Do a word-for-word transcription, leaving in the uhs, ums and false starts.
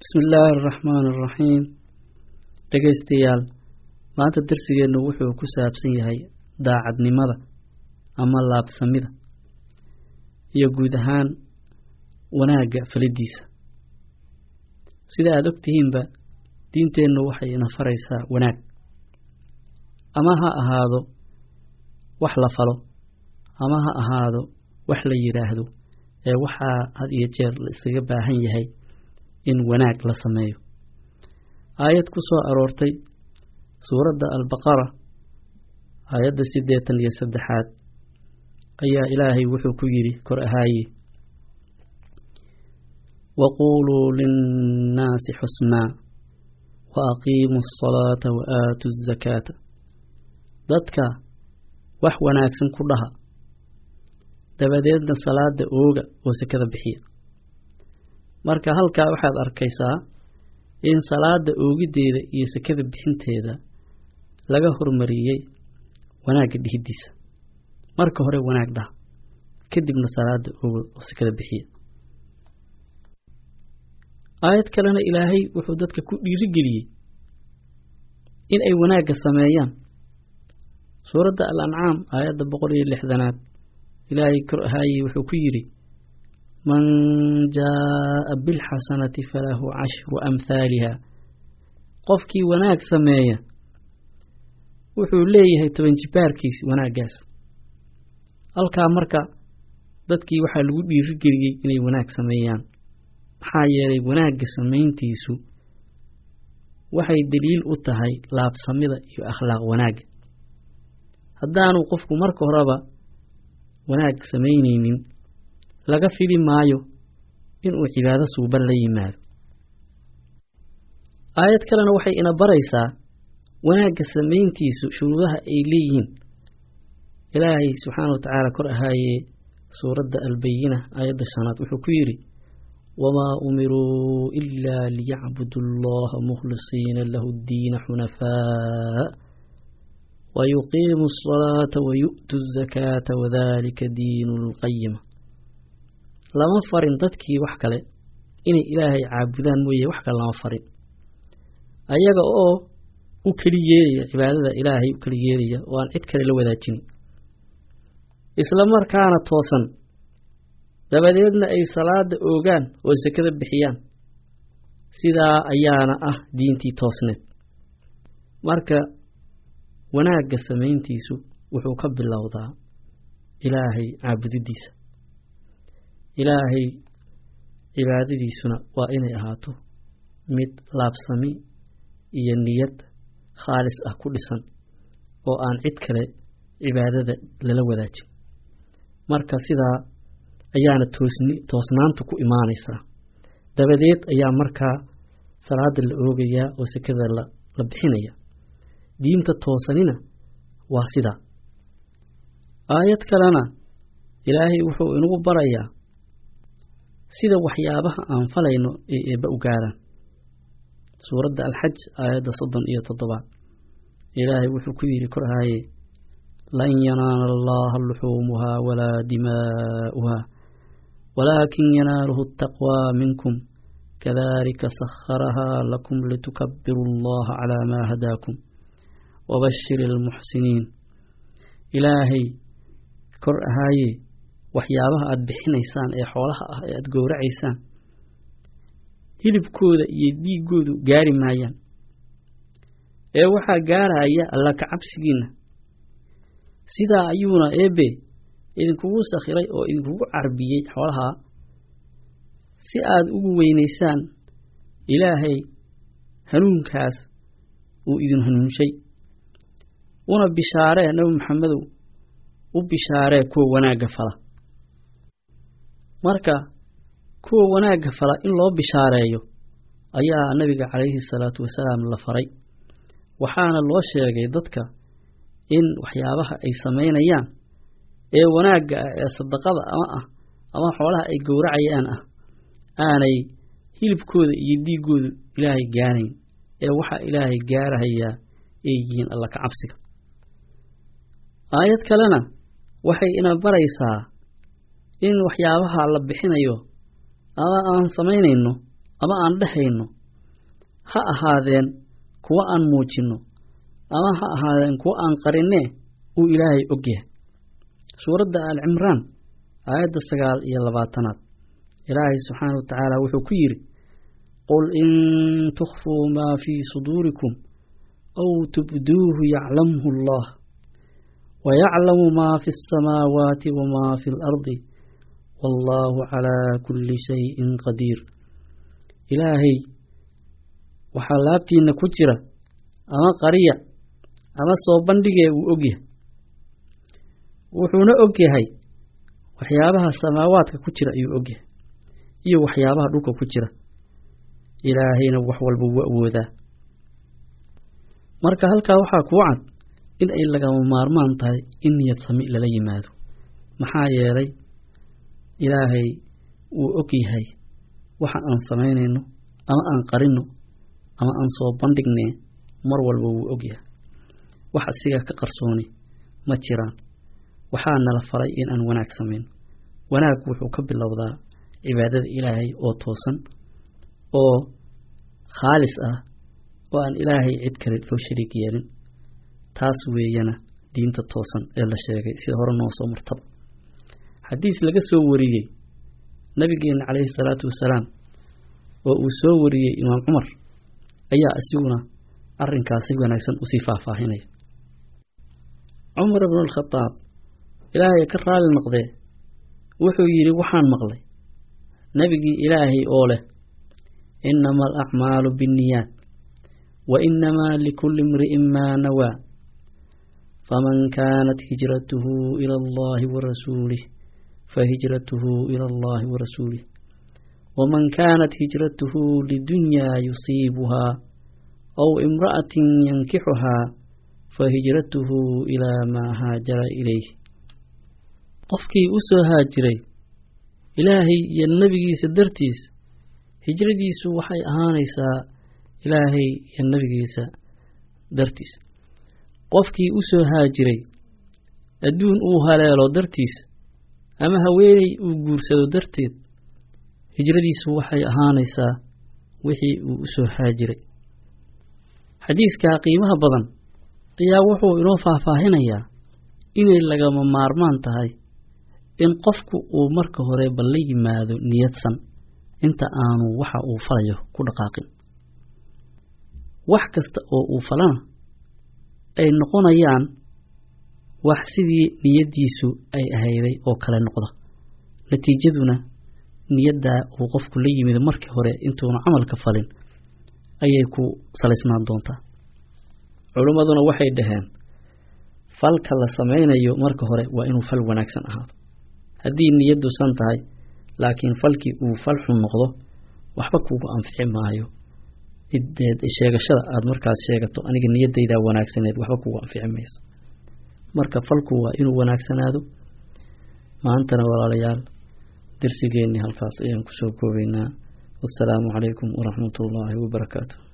بسم الله الرحمن الرحيم dhageystayaal maanta darsigeenu wuxuu ku saabsan yahay daacadnimada ama laabsamida iyo guud ahaan wanaaga falidiisa sida aad ogtihiinba diinteenu waxay ina faraysaa wanaag ama ha ahaado wax la falo ama ha ahaado wax la yiraahdo ee waxa had iyo jeer la isaga baahan yahay in wanaag la sameeyo aayad ku soo aroortay suurada al-baqara aayada siddeetan iyo saddexaad ayaa ilaahay wuxuu ku yiri kor ahaaye waqulu lin-naasi husna wa aqiimus salata wa aatuz zakata dadka wax wanaagsan ku dhaha dabadeedna salaada ooga oo sakada bixiya marka halka waxaad arkaysaa in salaada oogideeda iyo sakada bixinteeda laga hormariyay wanaag dhihidiisa marka hore wanaag dhaha kadibna salaada ooga oo sakada bixiya aayad kalena ilaahay wuxuu dadka ku dhiirigeliyay in ay wanaaga sameeyaan suurada al-an'am aayada boqol iyo lixdan ilaahay kor ahaaye wuxuu ku yiri من جاء بالحسنة فله عشر أمثالها قفكي وناك سمايا وحو ليه تبنجباركيس وناقاس الكا مركا دادكي وحا لغودي رجري إني وناك سمايان حايري وناك سمايان تيسو وحي دليل أتهي لاب سميدة يو أخلاق وناك هدانو قفكو مركو رابا وناك سماينين laga fili maayo in uu cibaado suuban la yimaado aayad kalena waxay ina baraysaa wanaaga sameyntiisu shuruudaha ay leeyihiin ilaahay subxaanahu wa ta'aala kor ahaaye suurada al-bayyina aayada shanaad wuxuu ku yiri wama umiru illa liya'budu allaha mukhlisiina lahu ad-diin hunafaa wa yuqiimu as-salata wa yu'tu az-zakata wa dhalika diinul qayyim lama farin dadkii wax kale inay ilaahay caabudaan mooyee wax kale lama farin ayaga oo u kaliyeeya cibaadada ilaahay u kaliyeeya oo aan cid kale la wadaajin isla markaana toosan dabadeedna ay salaada oogaan oo sakada bixiyaan sidaa ayaana ah diintii toosneed marka wanaaga sameyntiisu wuxuu ka bilowdaa ilaahay caabudidiisa ilaahay cibaadadiisuna waa inay ahaato mid laabsami iyo niyad khaalis ah ku dhisan oo aan cid kale cibaadada lala wadaajin marka sidaa ayaana toosni toosnaantu ku imaanaysaa dabadeed ayaa markaa salaada la oogayaa oo sakada la la bixinaya diinta toosanina waa sidaa aayad kalena ilaahay wuxuu inagu barayaa sida waxyaabaha aan falayno ee eeba u gaaraan suurada al-hajj aayada soddon iyo toddoba ilaahay wuxuu ku yiri kor ahaaye lan yanaala allaha luhumuha wala dimaa'uha walakin yanaaluhu at-taqwa minkum kadhalika sakhkharaha lakum litukabbiru allaha ala ma hadaakum wa bashshiril muhsinin ilaahay kor ahaaye waxyaabaha aad bixinaysaan ee xoolaha ah ee aad gowracaysaan hilibkooda iyo dhiigoodu gaari maayaan ee waxa gaaraya alla ka cabsigiina sidaa ayuuna eebe idinkugu sakhiray oo idinkugu carbiyay xoolaha si aad ugu weynaysaan ilaahay hanuunkaas uu idin hanuunshay una bishaaree nabi maxamedow u bishaaree kuwa wanaaga fala marka kuwa wanaaga fala in loo bishaareeyo ayaa nabiga calayhi salaatu wasalaam la faray waxaana loo sheegay dadka in waxyaabaha ay sameynayaan ee wanaaga ee sadaqada ama ah ama xoolaha ay gowracayaan ah aanay hilibkooda iyo dhiigooda ilaahay gaarayn ee waxa ilaahay gaarahaya ay yihiin alla ka cabsiga aayad kalena waxay ina baraysaa in waxyaabaha la bixinayo ama aan sameynayno ama aan dhexayno ha ahaadeen kuwa aan muujino ama ha ahaadeen kuwa aan qarinee uu ilaahay ogyahay. suuradda al-cimraan aayadda sagaal iyo labaatanaad ilaahay subxaanahu wa tacaala wuxuu ku yidhi qul in tukhfuu maa fii suduurikum aw tubduuhu yaclamhu allah wayaclamu maa fi asamaawaati wamaa fi alardi wallaahu calaa kulli shayin qadiir. ilaahay waxaa laabtiinna ku jira ama qariya ama soo bandhigee uu ogyahay, wuxuuna ogyahay waxyaabaha samaawaadka ku jira ayuu ogyahay iyo waxyaabaha dhulka ku jira. ilaahayna wax walba wuu awoodaa. marka halkaa waxaa kuu cad in ay lagama maarmaan tahay in niyad sami lala yimaado, maxaa yeelay ilaahay wuu ogyahay waxa aan samaynayno ama aan qarino ama aan soo bandhignee mar walba wuu ogyahay. wax asiga ka qarsooni ma jiraan. waxaa nala faray in aan wanaag samayno. wanaag wuxuu ka bilowdaa cibaadada ilaahay oo toosan oo khaalis ah oo aan ilaahay cid kale loo shariik yeelin. taas weeyana diinta toosan ee la sheegay sida hore noo soo martaba. xadiis laga soo wariyey nabigeena calayhi salaatu wasalaam oo uu soo wariyey imaam cumar ayaa asiguna arrinkaas si wanaagsan u sii faahfaahinaya. cumar ibn al-khataab ilaahay ka raali noqdee wuxuu yidhi waxaan maqlay nabigii ilaahay oo leh innama alacmaalu binniyaat wa innamaa likulli imri'in maa nawaa faman kaanat hijratuhu ila allahi wa rasuulih fahijratuhu ila allahi wa rasuulih waman kaanat hijratuhu lidunyaa yusiibuhaa aw imra'atin yankixuhaa fahijratuhu ilaa maa haajara ilayh. qofkii u soo haajiray ilaahay iyo nebigiisa dartiis hijradiisu waxay ahaanaysaa ilaahay iyo nebigiisa dartiis. qofkii u soo haajiray adduun uu haleelo dartiis ama haweeney uu guursado darteed hijradiisu waxay ahaanaysaa wixii uu u soo haajiray. xadiiskaa qiimaha badan ayaa wuxuu inoo faahfaahinayaa inay lagama maarmaan tahay in qofku uu marka hore bal la yimaado niyadsan inta aanu waxa uu falayo ku dhaqaaqin. wax kasta oo uu falana ay noqonayaan wax sidii niyadiisu ay ahayday oo kale noqda. natiijaduna niyadda uu qofku la yimid markii hore intuuna camalka falin ayay ku salaysnaan doontaa. culimmaduna waxay dhaheen falka la samaynayo marka hore waa inuu fal wanaagsan ahaado. haddii niyaddu san tahay laakiin falkii uu fal xun noqdo waxba kuugu anfici maayo. ideed sheegashada aad markaas sheegato aniga niyaddayda wanaagsaneed waxba kuugu anfici mayso. marka falku waa inuu wanaagsanaado. maantana walaalayaal darsigeenni halkaas ayaan ku soo koobaynaa. wassalaamu calaykum waraxmatullaahi wabarakaatuh.